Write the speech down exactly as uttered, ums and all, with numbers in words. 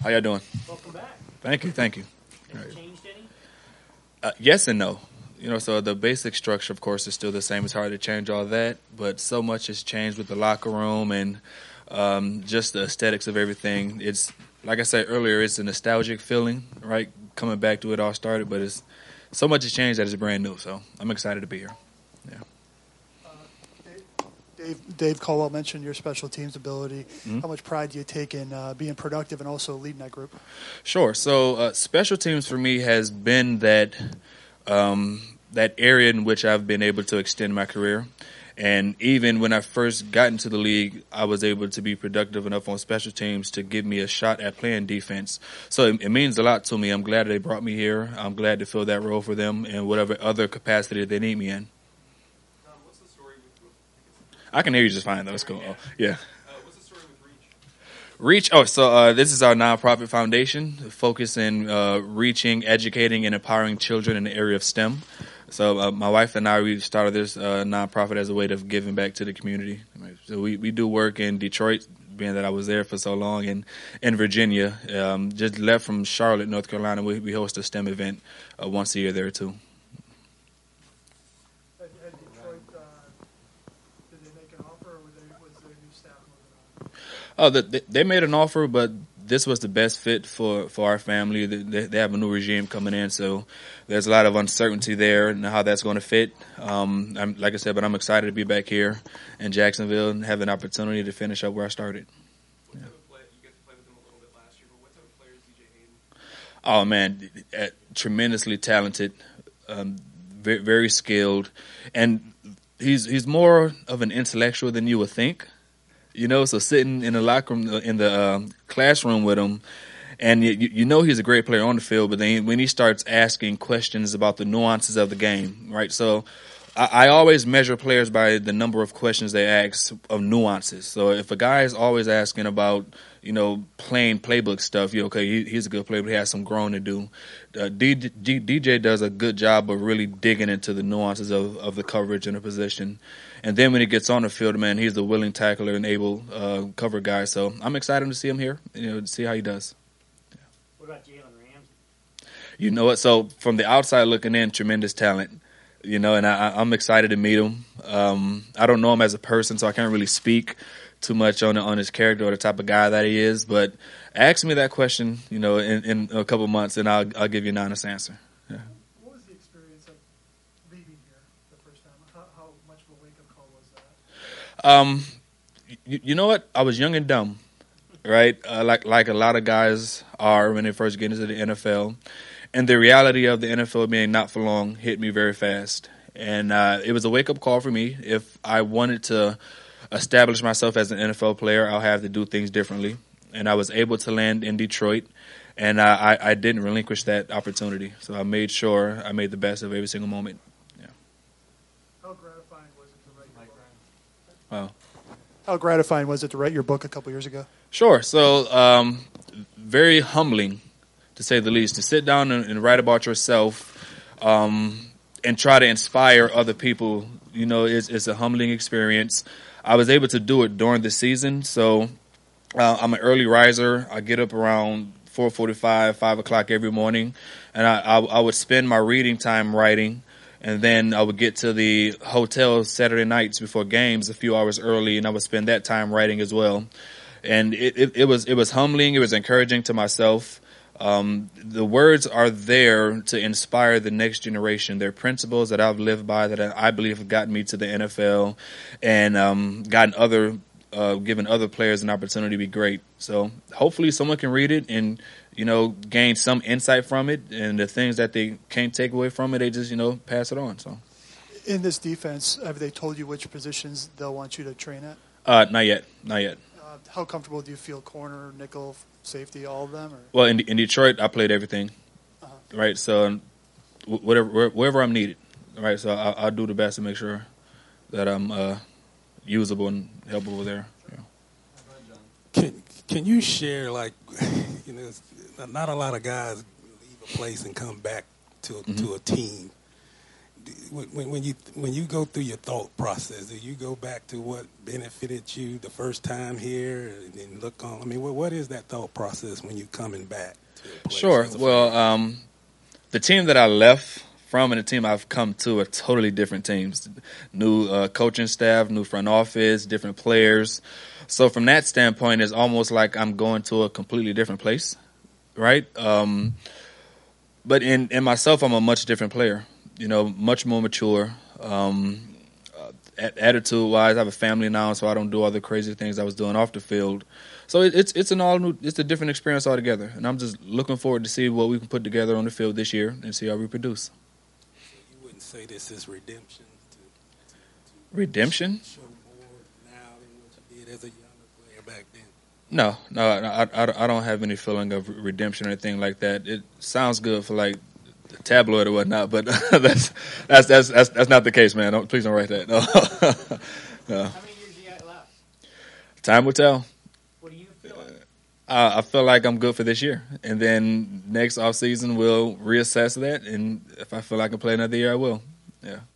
How y'all doing? Welcome back. Thank you, thank you. Has Right. it changed any? Uh, yes and no. You know, so the basic structure, of course, is still the same. It's hard to change all that, but so much has changed with the locker room and um, just the aesthetics of everything. It's like I said earlier, it's a nostalgic feeling, right? Coming back to it all started, but it's so much has changed that it's brand new. So I'm excited to be here. Yeah. Dave, Dave Caldwell mentioned your special teams ability. Mm-hmm. How much pride do you take in uh, being productive and also leading that group? Sure. So uh, special teams for me has been that um, that area in which I've been able to extend my career. And even when I first got into the league, I was able to be productive enough on special teams to give me a shot at playing defense. So it, it means a lot to me. I'm glad they brought me here. I'm glad to fill that role for them in whatever other capacity they need me in. I can hear you just fine, though. It's cool. Oh, yeah. Uh, what's the story with Reach? Reach. Oh, so uh, this is our nonprofit foundation, focusing uh, reaching, educating, and empowering children in the area of STEM. So uh, my wife and I, we started this uh, nonprofit as a way of giving back to the community. So we, we do work in Detroit, being that I was there for so long, and in Virginia. Um, just left from Charlotte, North Carolina. We, we host a STEM event uh, once a year there, too. At, at Detroit, uh, did they make an offer, or was, they, was their new staff moving on? Oh, the, they made an offer, but this was the best fit for, for our family. They, they have a new regime coming in, so there's a lot of uncertainty there and how that's going to fit. Um, I'm, like I said, but I'm excited to be back here in Jacksonville and have an opportunity to finish up where I started. What type of play, you got to play with him a little bit last year, but what type of player is D J Hayden? Oh, man, uh, tremendously talented, um, very, very skilled, and he's he's more of an intellectual than you would think. You know, so sitting in the locker room, in the um, classroom with him, and you, you know he's a great player on the field, but then when he starts asking questions about the nuances of the game, right? So I, I always measure players by the number of questions they ask of nuances. So if a guy is always asking about, you know, plain playbook stuff, you okay, he, he's a good player, but he has some growing to do. Uh, D, D, D J does a good job of really digging into the nuances of, of the coverage and the position. And then when he gets on the field, man, he's a willing tackler and able uh, cover guy. So I'm excited to see him here, you know, to see how he does. Yeah. What about Jalen Ramsey? You know what? So from the outside looking in, tremendous talent. You know, and I, I'm excited to meet him. Um, I don't know him as a person, so I can't really speak too much on on his character or the type of guy that he is. But ask me that question, you know, in, in a couple months, and I'll I'll give you an honest answer. Yeah. What was the experience of leaving here the first time? How, how much of a wake-up call was that? Um, you, you know what? I was young and dumb, right? Uh, like like a lot of guys are when they first get into the N F L. And the reality of the N F L being not for long hit me very fast. And uh, it was a wake-up call for me. If I wanted to establish myself as an N F L player, I'll have to do things differently. And I was able to land in Detroit, and I, I, I didn't relinquish that opportunity. So I made sure I made the best of every single moment. Yeah. How gratifying was it to write your book? Wow. How gratifying was it to write your book a couple years ago? Sure. So um, very humbling, to say the least, to sit down and, and write about yourself um, and try to inspire other people. You know, it's, it's a humbling experience. I was able to do it during the season, so uh, I'm an early riser. I get up around four forty-five, five o'clock every morning, and I, I, I would spend my reading time writing, and then I would get to the hotel Saturday nights before games a few hours early, and I would spend that time writing as well. And it, it, it was it was humbling. It was encouraging to myself. Um, the words are there to inspire the next generation. They're principles that I've lived by that I believe have gotten me to the N F L and um, gotten other, uh, given other players an opportunity to be great. So hopefully someone can read it and, you know, gain some insight from it, and the things that they can't take away from it, they just, you know, pass it on. So in this defense, have they told you which positions they'll want you to train at? uh, not yet, not yet. Uh, how comfortable do you feel? Corner, nickel, safety, all of them? Or? Well, in, in Detroit, I played everything, uh-huh. right? So whatever, wherever I'm needed, right? So I, I'll do the best to make sure that I'm uh, usable and helpful there. Yeah. Can Can you share, like, you know, not a lot of guys leave a place and come back to mm-hmm. to a team. when, when you when you go through your thought process, do you go back to what benefited you the first time here, and then look on? I mean, what what is that thought process when you're coming back to a place? Sure. as a Well, fan? um, the team that I left from and the team I've come to are totally different teams. New uh, coaching staff, new front office, different players. So from that standpoint, it's almost like I'm going to a completely different place, right? Um, but in, in myself, I'm a much different player, you know, much more mature. Um, uh, attitude-wise, I have a family now, so I don't do all the crazy things I was doing off the field. So it, it's it's an all new, it's a different experience altogether, and I'm just looking forward to see what we can put together on the field this year and see how we produce. You wouldn't say this is redemption to, to, to Redemption? show more now than what you did as a younger player back then. No, no, I, I, I don't have any feeling of redemption or anything like that. It sounds good for like the tabloid or whatnot, but that's that's that's that's, that's not the case, man. Don't, please don't write that. No. No. How many years do you got left? Time will tell. What do you feel like? Uh, I feel like I'm good for this year, and then next off season we'll reassess that, and if I feel like I can play another year, I will. Yeah.